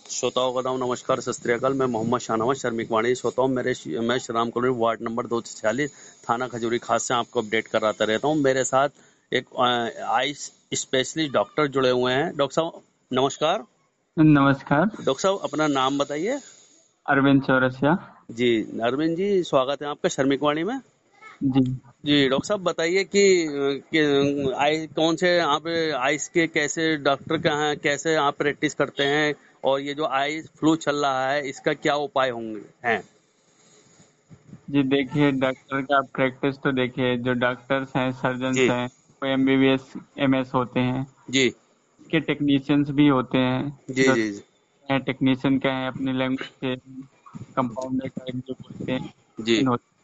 श्रोताओं का नाम नमस्कार, सत श्री अकाल। मैं मोहम्मद शाहनवाज शर्मिक वाणी श्रोताओं मैं Shri Ram colony ward number 246 थाना खजूरी खास से आपको अपडेट कराता रहता हूँ। मेरे साथ एक आई स्पेशलिस्ट डॉक्टर जुड़े हुए हैं। डॉक्टर साहब नमस्कार। नमस्कार। डॉक्टर साहब अपना नाम बताइए। अरविंद चौरसिया। जी अरविंद जी, स्वागत है आपका शर्मिक वाणी में। जी जी डॉक्टर साहब बताइए कि आई कौन से आप आइस के कैसे डॉक्टर कहाँ हैं, कैसे आप प्रैक्टिस करते हैं, और ये जो आई फ्लू चल रहा है इसका क्या उपाय होंगे हैं। जी, देखिए डॉक्टर का प्रैक्टिस तो देखिए, जो डॉक्टर्स हैं, सर्जन्स जी हैं, वो एमबीबीएस एमएस होते हैं। जी के टेक्नीशियंस भी होते हैं, जी जो जी टेक्नीशियन का है अपनी लैंग्वेज से कंपाउंडर टाइप जो बोलते हैं, जी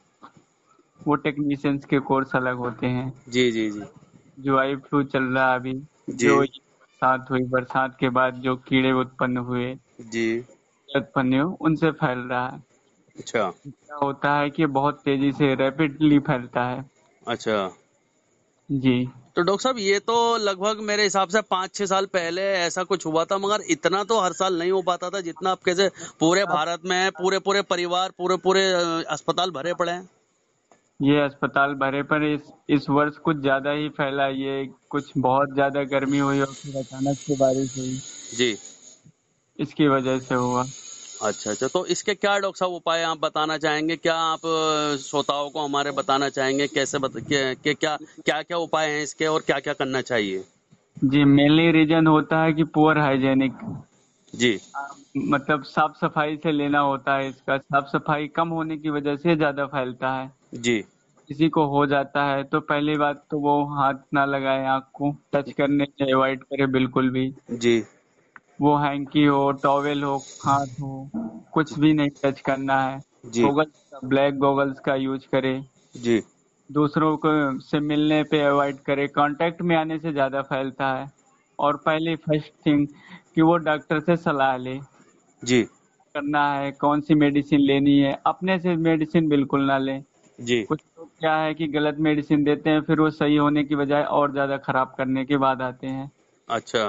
वो टेक्नीशियंस के कोर्स अलग होते हैं। जी जी जी जो आई फ्लू चल रहा है अभी, जी जो ये बरसात के बाद जो कीड़े जी। उत्पन्न हुए उनसे फैल रहा है। अच्छा क्या होता है कि बहुत तेजी से रैपिडली फैलता है। अच्छा। जी तो डॉक्टर साहब ये तो लगभग मेरे हिसाब से 5-6 साल पहले ऐसा कुछ हुआ था, मगर इतना तो हर साल नहीं हो पाता था जितना आप कैसे पूरे भारत में है, पूरे पूरे परिवार पूरे पूरे अस्पताल भरे पड़े हैं। ये अस्पताल भरे पर इस वर्ष कुछ ज्यादा ही फैला। ये कुछ बहुत ज्यादा गर्मी हुई और फिर अचानक से बारिश हुई, जी। इसकी वजह से हुआ। अच्छा अच्छा, तो इसके क्या डॉक्टर साहब उपाय आप बताना चाहेंगे, क्या आप श्रोताओं को हमारे बताना चाहेंगे कैसे क्या क्या क्या उपाय हैं इसके और क्या क्या करना चाहिए। जी, मेनली रीजन होता है कि पुअर हाइजेनिक, जी मतलब साफ सफाई से लेना होता है। इसका साफ सफाई कम होने की वजह से ज्यादा फैलता है। जी किसी को हो जाता है तो पहली बात तो वो हाथ ना लगाए, आंख को टच करने से अवॉइड करे बिल्कुल भी। जी वो हैंकी हो, टॉवेल हो, हाथ हो, कुछ भी नहीं टच करना है। जी गोगल्स, ब्लैक गोगल्स का यूज करे। जी दूसरों को से मिलने पे अवॉइड करे, कांटेक्ट में आने से ज़्यादा फैलता है। और पहले फर्स्ट थिंग कि वो डॉक्टर से सलाह ले, जी करना है, कौन सी मेडिसिन लेनी है। अपने से मेडिसिन बिल्कुल ना लें। जी। कुछ लोग क्या है कि गलत मेडिसिन देते हैं, फिर वो सही होने की बजाय और ज़्यादा खराब करने के बाद आते हैं। अच्छा,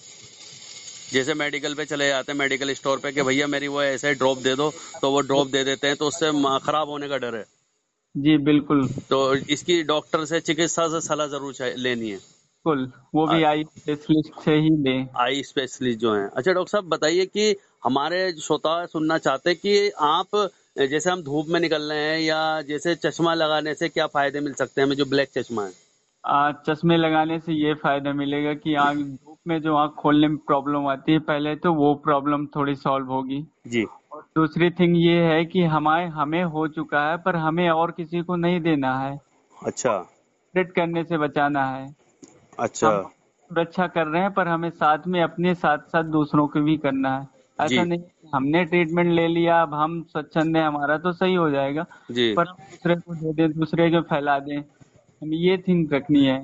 जैसे मेडिकल पे चले जाते हैं, मेडिकल स्टोर पे कि भैया मेरी वो ऐसे ड्रॉप दे दो, तो वो ड्रॉप दे देते हैं, तो उससे खराब होने का डर है। जी बिल्कुल तो इसकी डॉक्टर से चिकित्सा से सलाह जरूर लेनी है। बिल्कुल, वो आ- भी आई स्पेशलिस्ट से ही लें। आई स्पेशलिस्ट जो हैं। अच्छा डॉक्टर साहब बताइए कि हमारे श्रोता सुनना चाहते हैं कि आप जैसे हम धूप में निकल रहे हैं, या जैसे चश्मा लगाने से क्या फायदे मिल सकते हैं हमें, जो ब्लैक चश्मा है। चश्मे लगाने से ये फायदा मिलेगा कि आँख धूप में जो आँख खोलने में प्रॉब्लम आती है, पहले तो वो प्रॉब्लम थोड़ी सॉल्व होगी। जी। और दूसरी थिंग ये है कि हमारे हमें हो चुका है पर हमें और किसी को नहीं देना है, अच्छा स्प्रेड करने से बचाना है। अच्छा। हम सुरक्षा कर रहे हैं पर हमें साथ में अपने साथ साथ दूसरों को भी करना है। ऐसा जी नहीं कि हमने ट्रीटमेंट ले लिया अब हम स्वच्छंद हैं, हमारा तो सही हो जाएगा, जी। पर हम दूसरे को दे दें, दूसरे को फैला दें। हमें ये थिंक रखनी है।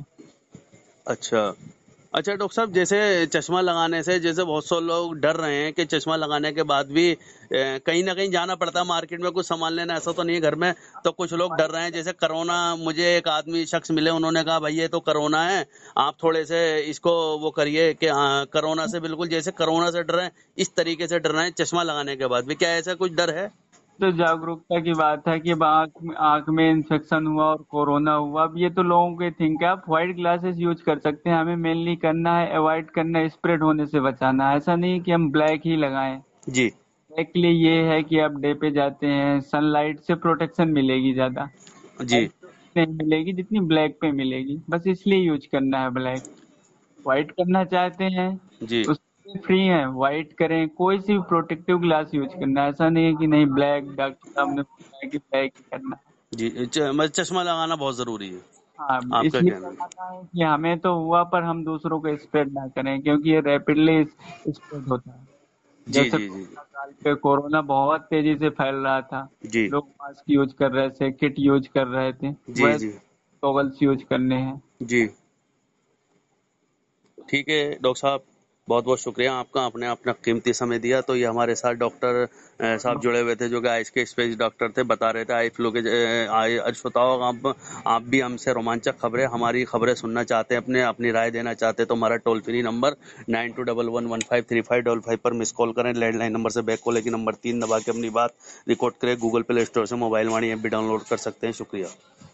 अच्छा अच्छा। डॉक्टर साहब जैसे चश्मा लगाने से, जैसे बहुत से लोग डर रहे हैं कि चश्मा लगाने के बाद भी कहीं ना कहीं जाना पड़ता है मार्केट में कुछ सामान लेना, ऐसा तो नहीं है घर में, तो कुछ लोग डर रहे हैं। जैसे कोरोना, मुझे एक आदमी शख्स मिले, उन्होंने कहा भाई ये तो कोरोना है, आप थोड़े से इसको वो करिए कि हाँ कोरोना से बिल्कुल जैसे कोरोना से डर रहे हैं इस तरीके से डर रहे हैं चश्मा लगाने के बाद भी, क्या ऐसा कुछ डर है। तो जागरूकता की बात है कि अब आँख में इन्फेक्शन हुआ और कोरोना हुआ, अब ये तो लोगों के थिंक है। आप व्हाइट ग्लासेस यूज कर सकते हैं, हमें मेनली करना है अवॉइड करना है, स्प्रेड होने से बचाना है। ऐसा नहीं कि हम ब्लैक ही लगाएं। जी ब्लैक के लिए ये है कि आप डे पे जाते हैं, सनलाइट से प्रोटेक्शन मिलेगी ज्यादा, जी व्हाइट पे नहीं मिलेगी जितनी ब्लैक पे मिलेगी, बस इसलिए यूज करना है ब्लैक। व्हाइट करना चाहते हैं जी उससे फ्री है, व्हाइट करें, कोई सी भी प्रोटेक्टिव ग्लास यूज करना है। ऐसा नहीं है कि नहीं ब्लैक, डॉक्टर साहब ने बताया कि ब्लैक ही करना है। जी। मतलब चश्मा लगाना बहुत जरूरी है, हाँ, आपका इसलिए कहना है। लगाना है कि हमें तो हुआ पर हम दूसरों को स्प्रेड ना करें, क्योंकि ये रैपिडली स्प्रेड होता है। जी जैसे जी जी कोरोना काल पे कोरोना बहुत तेजी से फैल रहा था, जी लोग मास्क यूज कर रहे थे, किट यूज कर रहे थे, जी वैसे जी गॉगल्स यूज करने हैं। जी। ठीक है डॉक्टर साहब, बहुत बहुत शुक्रिया आपका, आपने अपना कीमती समय दिया। तो ये हमारे साथ डॉक्टर साहब जुड़े हुए थे, जो कि आइज के स्पेशलिस्ट डॉक्टर थे, बता रहे थे आई फ्लू के श्रोताओं, आप भी हमसे रोमांचक खबरें, हमारी खबरें सुनना चाहते हैं, अपनी राय देना चाहते हैं, तो हमारा टोल फ्री नंबर 9211153555 पर मिस कॉल करें। लैंडलाइन नंबर से बैक कॉल, लेकिन नंबर 3 दबा के अपनी बात रिकॉर्ड करें। गूगल प्ले स्टोर से मोबाइल वाणी ऐप भी डाउनलोड कर सकते हैं। शुक्रिया।